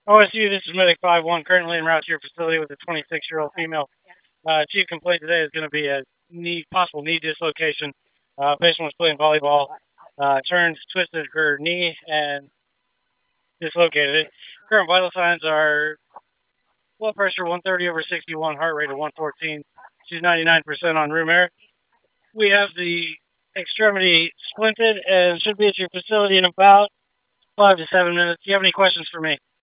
OSU, this is Medic 5-1, currently en route to your facility with a 26-year-old female. Chief complaint today is going to be a possible knee dislocation. Patient was playing volleyball, turned, twisted her knee, and dislocated it. Current vital signs are blood pressure 130 over 61, heart rate of 114. She's 99% on room air. We have the extremity splinted and should be at your facility in about 5 to 7 minutes. Do you have any questions for me?